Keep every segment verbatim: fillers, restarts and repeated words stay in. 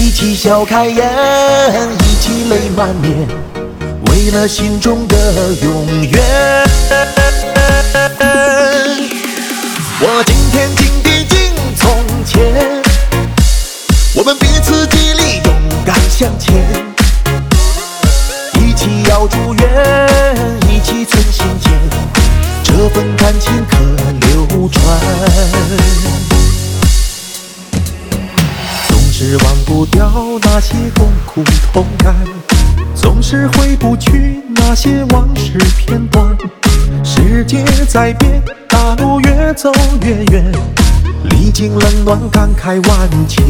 一起笑开颜，一起泪满面，为了心中的永远。我今天尽地尽从前，我们彼此激励，勇敢向前，一起要祝愿，一起存心间，这份感情可流传。总是忘不掉那些共苦同甘，总是回不去那些往事片段。世界在变，大路越走越远，历经冷暖，感慨万千。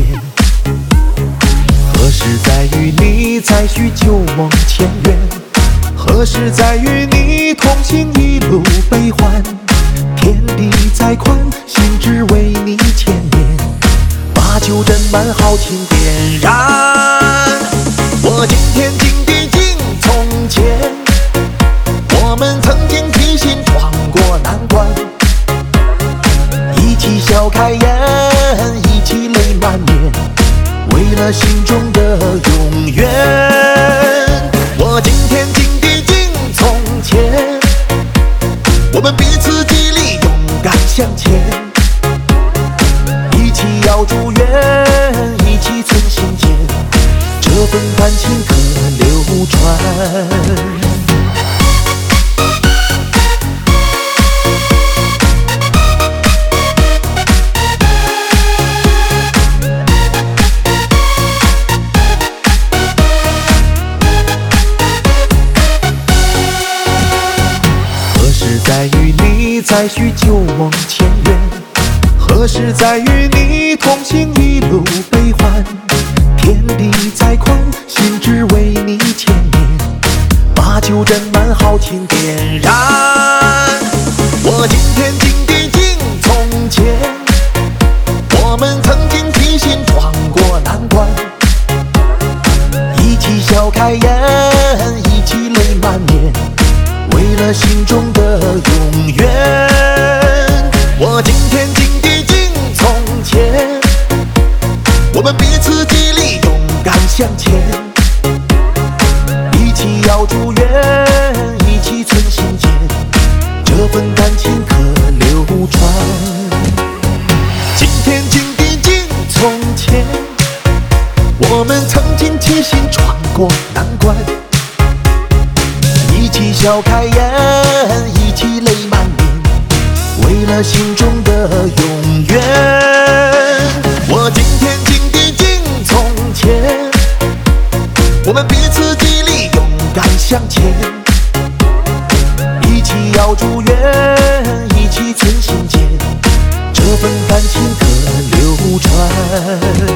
何时再与你再续旧梦前缘？何时再与你同行一路悲欢？天地再宽，心只为你牵念，把酒斟满，豪情点燃。我今天尽地尽从前，我们曾经披星闯过难关，一起笑开颜，一起泪满面，为了心中的永远。我今天尽地尽从前，我们彼此激励，勇敢向前，一起要祝愿，一起存心间，这份感情可流传。再与你再续旧梦前缘，何时再与你同行一路悲欢？天地再宽，心只为你牵念，把酒斟满，豪情点燃。我今天尽地尽从前，我们曾经披星闯过难关，一起笑开颜，一起泪满面，为了心中的永远。我今天尽地尽从前，我们彼此激励，勇敢向前，一起要祝愿，一起存心间，这份感情可流传。今天尽地尽从前，我们曾经齐心闯过难关，一起笑开颜，一起泪满面，为了心中的永远。我今天尽地尽从前，我们彼此激励，勇敢向前，一起要祝愿，一起存心间，这份感情可流传。